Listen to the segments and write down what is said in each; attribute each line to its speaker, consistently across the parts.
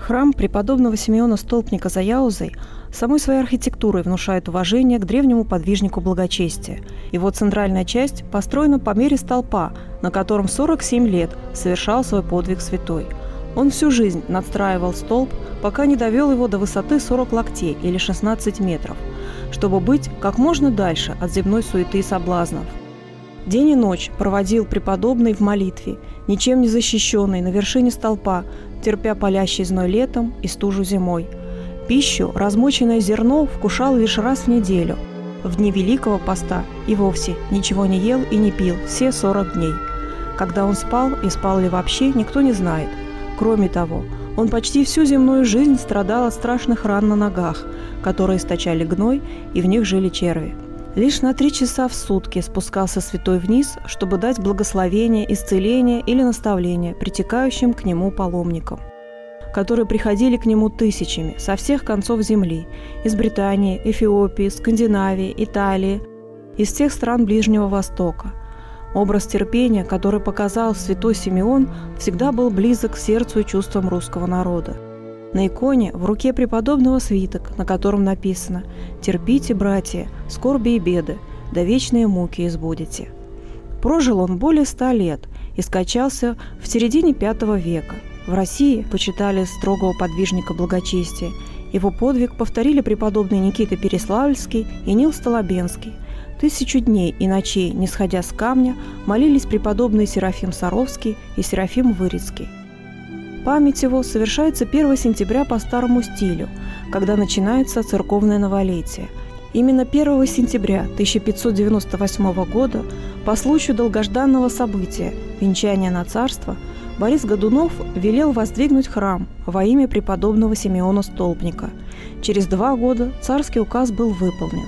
Speaker 1: Храм преподобного Симеона Столпника за Яузой самой своей архитектурой внушает уважение к древнему подвижнику благочестия. Его центральная часть построена по мере столпа, на котором 47 лет совершал свой подвиг святой. Он всю жизнь надстраивал столб, пока не довел его до высоты 40 локтей или 16 метров, чтобы быть как можно дальше от земной суеты и соблазнов. День и ночь проводил преподобный в молитве, ничем не защищенный на вершине столпа, терпя палящий зной летом и стужу зимой. Пищу, размоченное зерно, вкушал лишь раз в неделю. В дни Великого Поста и вовсе ничего не ел и не пил все 40 дней. Когда он спал и спал ли вообще, никто не знает. Кроме того, он почти всю земную жизнь страдал от страшных ран на ногах, которые источали гной, и в них жили черви. Лишь на 3 часа в сутки спускался святой вниз, чтобы дать благословение, исцеление или наставление притекающим к нему паломникам, которые приходили к нему тысячами со всех концов земли, из Британии, Эфиопии, Скандинавии, Италии, из всех стран Ближнего Востока. Образ терпения, который показал святой Симеон, всегда был близок к сердцу и чувствам русского народа. На иконе в руке преподобного свиток, на котором написано «Терпите, братья, скорби и беды, да вечные муки избудете». Прожил он более 100 лет и скончался в середине V века. В России почитали строгого подвижника благочестия. Его подвиг повторили преподобные Никита Переславльский и Нил Столобенский. 1000 дней и ночей, не сходя с камня, молились преподобные Серафим Саровский и Серафим Вырицкий. Память его совершается 1 сентября по старому стилю, когда начинается церковное новолетие. Именно 1 сентября 1598 года, по случаю долгожданного события – венчания на царство, Борис Годунов велел воздвигнуть храм во имя преподобного Симеона Столпника. Через 2 года царский указ был выполнен.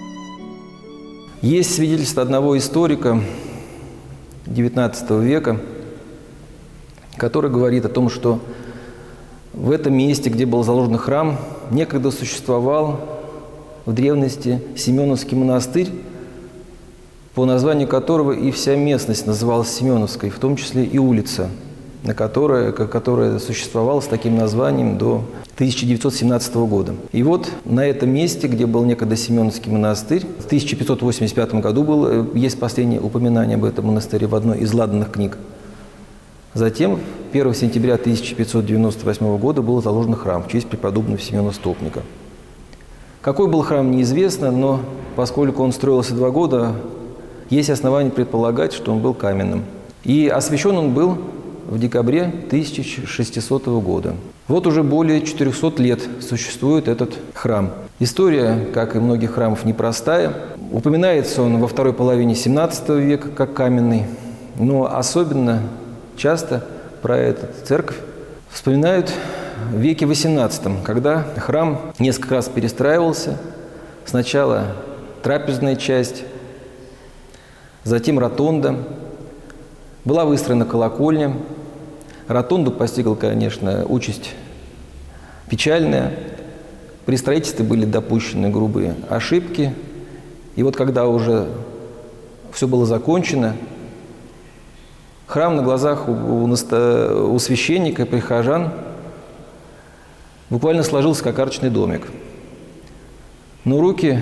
Speaker 2: Есть свидетельство одного историка XIX века, который говорит о том, что в этом месте, где был заложен храм, некогда существовал в древности Семеновский монастырь, по названию которого и вся местность называлась Семеновской, в том числе и улица, которая существовала с таким названием до 1917 года. И вот на этом месте, где был некогда Семеновский монастырь, в 1585 году есть последнее упоминание об этом монастыре в одной из ладанных книг. Затем 1 сентября 1598 года был заложен храм в честь преподобного Симеона Столпника. Какой был храм, неизвестно, но поскольку он строился 2 года, есть основания предполагать, что он был каменным. И освящен он был в декабре 1600 года. Вот уже более 400 лет существует этот храм. История, как и многих храмов, непростая. Упоминается он во второй половине 17 века как каменный, но особенно часто про эту церковь вспоминают в веке XVIII, когда храм несколько раз перестраивался. Сначала трапезная часть, затем ротонда. Была выстроена колокольня. Ротонду постигла, конечно, участь печальная. При строительстве были допущены грубые ошибки. И вот когда уже все было закончено, храм на глазах у священника и прихожан буквально сложился как карточный домик. Но руки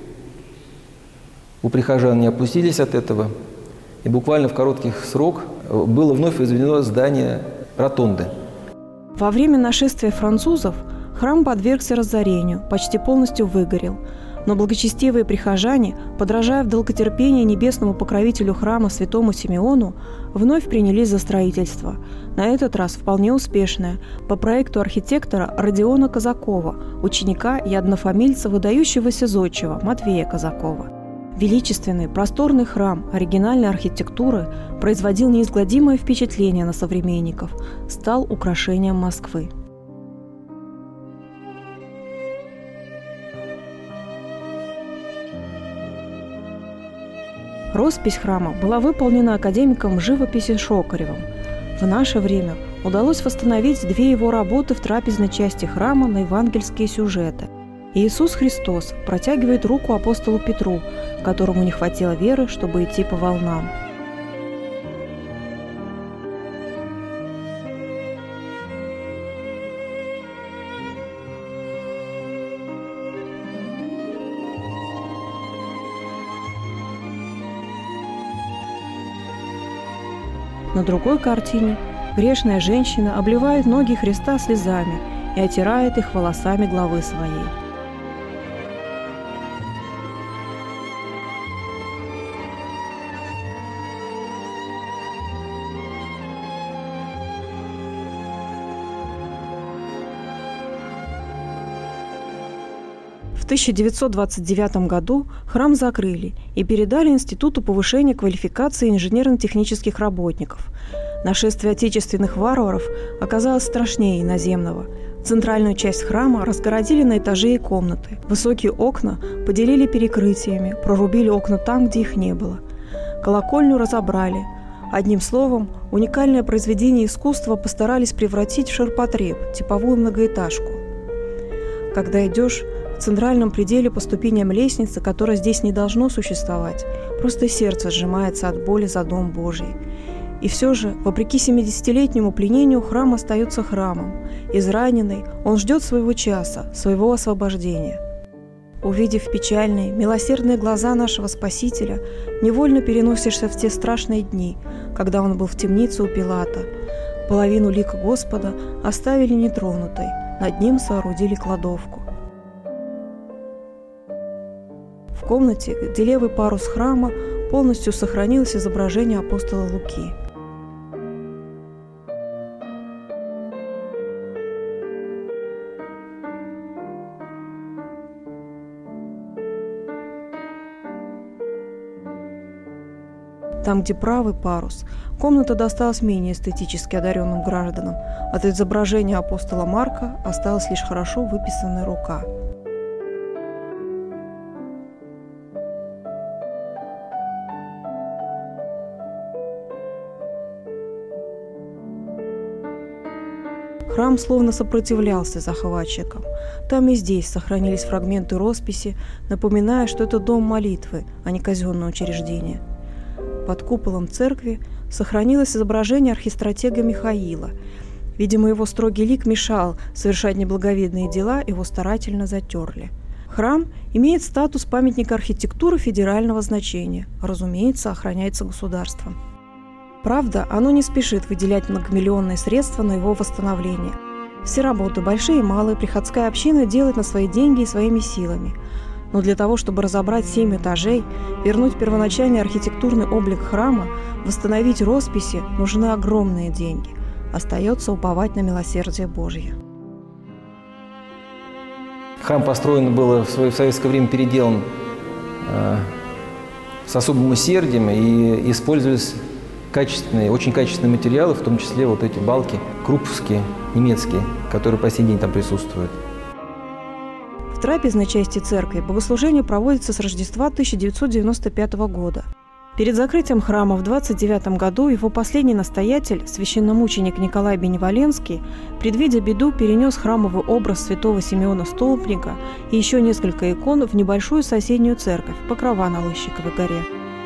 Speaker 2: у прихожан не опустились от этого, и буквально в короткий срок было вновь возведено здание ротонды.
Speaker 1: Во время нашествия французов храм подвергся разорению, почти полностью выгорел. Но благочестивые прихожане, подражая в долготерпении небесному покровителю храма святому Симеону, вновь принялись за строительство. На этот раз вполне успешное, по проекту архитектора Родиона Казакова, ученика и однофамильца выдающегося зодчего Матвея Казакова. Величественный, просторный храм оригинальной архитектуры производил неизгладимое впечатление на современников, стал украшением Москвы. Роспись храма была выполнена академиком живописи Шокаревым. В наше время удалось восстановить 2 его работы в трапезной части храма на евангельские сюжеты. Иисус Христос протягивает руку апостолу Петру, которому не хватило веры, чтобы идти по волнам. На другой картине грешная женщина обливает ноги Христа слезами и отирает их волосами главы своей. В 1929 году храм закрыли и передали Институту повышения квалификации инженерно-технических работников. Нашествие отечественных варваров оказалось страшнее иноземного. Центральную часть храма разгородили на этажи и комнаты. Высокие окна поделили перекрытиями, прорубили окна там, где их не было. Колокольню разобрали. Одним словом, уникальное произведение искусства постарались превратить в ширпотреб, типовую многоэтажку. Когда идешь в центральном пределе по ступеням лестницы, которая здесь не должно существовать, просто сердце сжимается от боли за Дом Божий. И все же, вопреки 70-летнему пленению, храм остается храмом. Израненный, он ждет своего часа, своего освобождения. Увидев печальные, милосердные глаза нашего Спасителя, невольно переносишься в те страшные дни, когда он был в темнице у Пилата. Половину лика Господа оставили нетронутой, над ним соорудили кладовку. В комнате, где левый парус храма, полностью сохранилось изображение апостола Луки. Там, где правый парус, комната досталась менее эстетически одаренным гражданам. От изображения апостола Марка осталась лишь хорошо выписанная рука. Храм словно сопротивлялся захватчикам. Там и здесь сохранились фрагменты росписи, напоминая, что это дом молитвы, а не казенное учреждение. Под куполом церкви сохранилось изображение архистратега Михаила. Видимо, его строгий лик мешал совершать неблаговидные дела, его старательно затерли. Храм имеет статус памятника архитектуры федерального значения, разумеется, охраняется государством. Правда, оно не спешит выделять многомиллионные средства на его восстановление. Все работы, большие и малые, приходская община делает на свои деньги и своими силами. Но для того, чтобы разобрать 7 этажей, вернуть первоначальный архитектурный облик храма, восстановить росписи, нужны огромные деньги. Остается уповать на милосердие Божье.
Speaker 2: Храм построен был в советское время, переделан с особым усердием, и использовались очень качественные материалы, в том числе вот эти балки крупповские, немецкие, которые по сей день там присутствуют.
Speaker 1: В трапезной части церкви богослужение проводится с Рождества 1995 года. Перед закрытием храма в 1929 году его последний настоятель, священномученик Николай Беневоленский, предвидя беду, перенес храмовый образ святого Симеона Столпника и еще несколько икон в небольшую соседнюю церковь Покрова на Лыщиковой горе.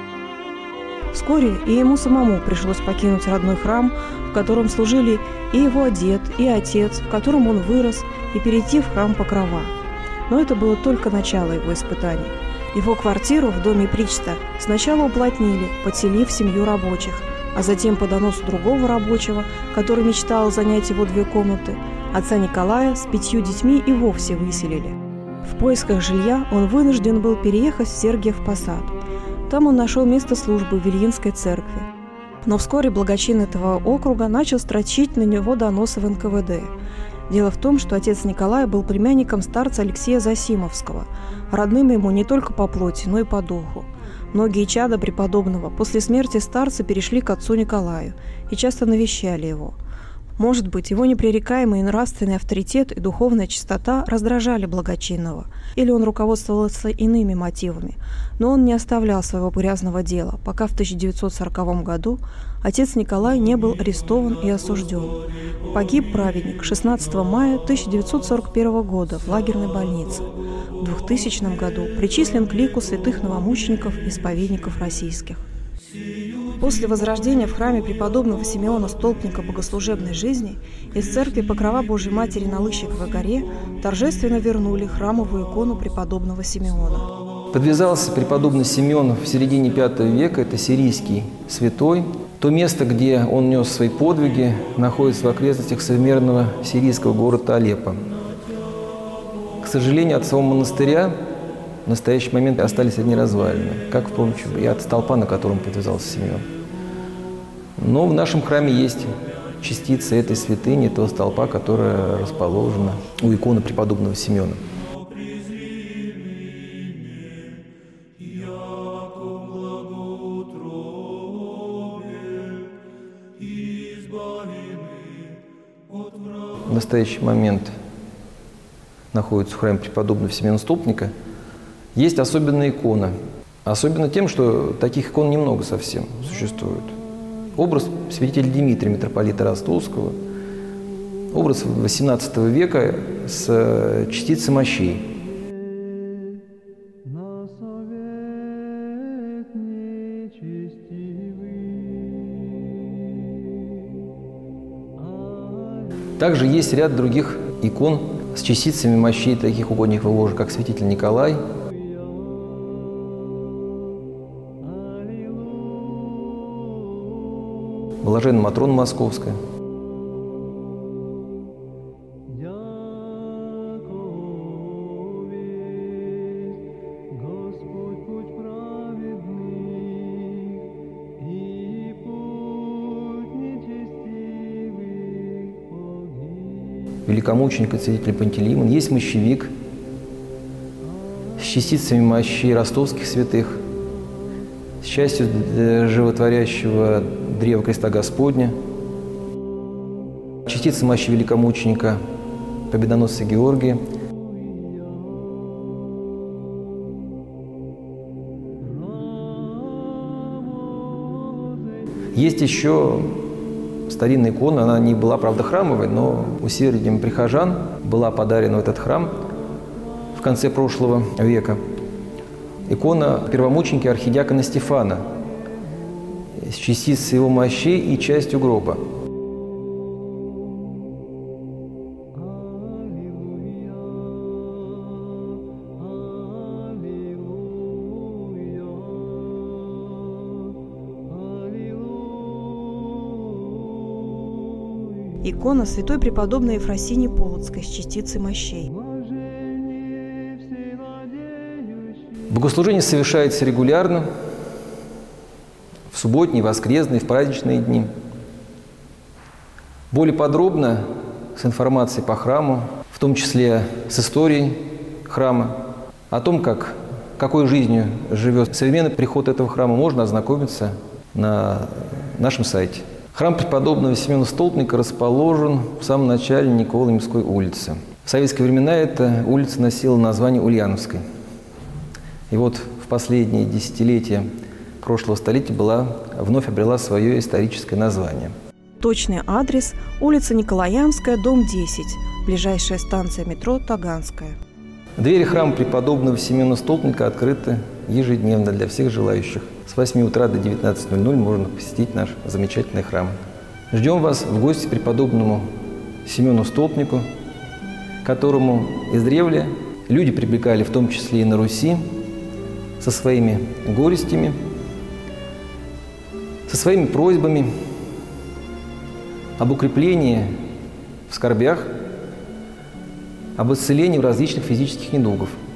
Speaker 1: Вскоре и ему самому пришлось покинуть родной храм, в котором служили и его дед, и отец, в котором он вырос, и перейти в храм Покрова. Но это было только начало его испытаний. Его квартиру в доме Причта сначала уплотнили, подселив семью рабочих, а затем по доносу другого рабочего, который мечтал занять его 2 комнаты, отца Николая с 5 детьми и вовсе выселили. В поисках жилья он вынужден был переехать в Сергиев Посад. Там он нашел место службы в Ильинской церкви. Но вскоре благочин этого округа начал строчить на него доносы в НКВД. Дело в том, что отец Николая был племянником старца Алексея Засимовского, родным ему не только по плоти, но и по духу. Многие чада преподобного после смерти старца перешли к отцу Николаю и часто навещали его. Может быть, его непререкаемый нравственный авторитет и духовная чистота раздражали благочинного, или он руководствовался иными мотивами, но он не оставлял своего грязного дела, пока в 1940 году отец Николай не был арестован и осужден. Погиб праведник 16 мая 1941 года в лагерной больнице. В 2000 году причислен к лику святых новомучеников и исповедников российских. После возрождения в храме преподобного Симеона Столпника богослужебной жизни из церкви Покрова Божьей Матери на Лыщиковой горе торжественно вернули храмовую икону преподобного Симеона.
Speaker 2: Подвязался преподобный Симеон в середине V века, это сирийский святой. То место, где он нес свои подвиги, находится в окрестностях современного сирийского города Алеппо. К сожалению, от самого монастыря в настоящий момент остались одни развалины, как, впрочем, и от столпа, на котором подвязался Симеон. Но в нашем храме есть частица этой святыни, того столпа, которая расположена у иконы преподобного Симеона. В настоящий момент находится в храме преподобного Симеона Столпника. Есть особенная икона. Особенно тем, что таких икон немного совсем существует. Образ святителя Дмитрия, митрополита Ростовского. Образ XVIII века с частицей мощей. Также есть ряд других икон с частицами мощей таких угодников ложа, как святитель Николай, блаженная Матрона Московская. Великомученик и святитель Пантелеймон. Есть мощевик с частицами мощей ростовских святых, с частью животворящего древа креста Господня, частица мощи великомученика победоносца Георгия. Есть еще старинная икона, она не была, правда, храмовой, но усердием прихожан была подарена в этот храм в конце прошлого века. Икона первомученика архидиакона Стефана с частицей его мощей и частью гроба.
Speaker 1: Икона святой преподобной Ефросинии Полоцкой с частицей мощей.
Speaker 2: Богослужение совершается регулярно, в субботние, воскресные, в праздничные дни. Более подробно с информацией по храму, в том числе с историей храма, о том, какой жизнью живет современный приход этого храма, можно ознакомиться на нашем сайте. Храм преподобного Симеона Столпника расположен в самом начале Николаемской улицы. В советские времена эта улица носила название Ульяновской. И вот в последние десятилетия прошлого столетия вновь обрела свое историческое название.
Speaker 1: Точный адрес – улица Николаемская, дом 10, ближайшая станция метро Таганская.
Speaker 2: Двери храма преподобного Симеона Столпника открыты ежедневно для всех желающих. С 8 утра до 19:00 можно посетить наш замечательный храм. Ждем вас в гости к преподобному Симеону Столпнику, которому издревле люди прибегали, в том числе и на Руси, со своими горестями, со своими просьбами об укреплении в скорбях, об исцелении различных физических недугов.